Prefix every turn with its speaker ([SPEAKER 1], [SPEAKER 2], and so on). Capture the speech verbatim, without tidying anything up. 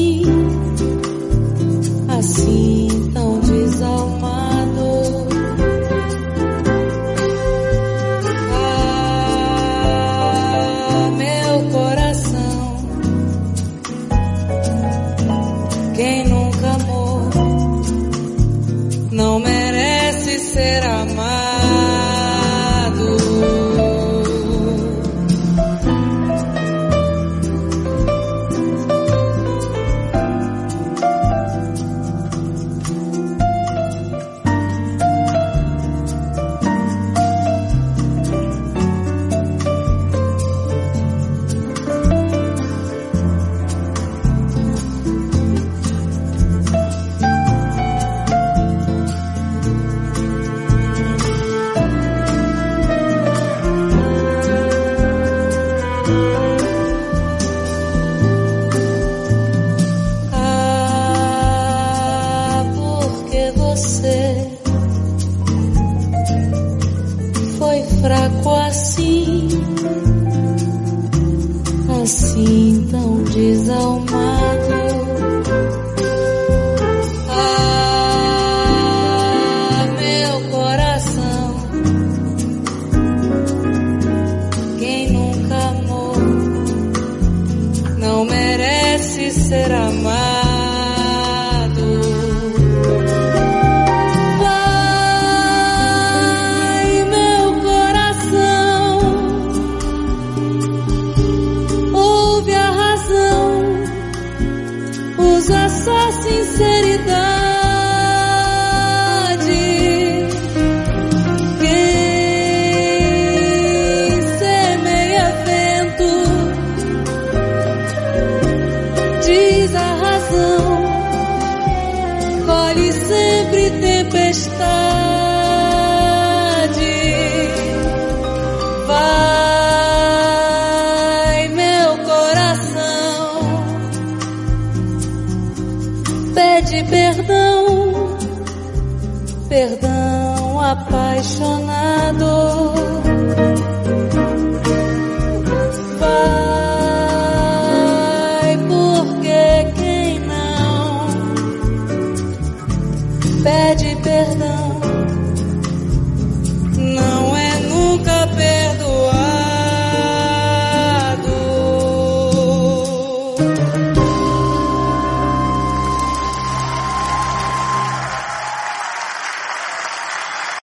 [SPEAKER 1] assim, assim tão desalmado. Ah, meu coração, quem nunca amou não merece ser amado. Fraco assim, assim tão desalmado. Ah, meu coração, quem nunca amou não merece ser amado. Usa só sinceridade. Quem semeia vento diz a razão, colhe sempre tempestade. Vai, meu coração, pede perdão, perdão apaixonado.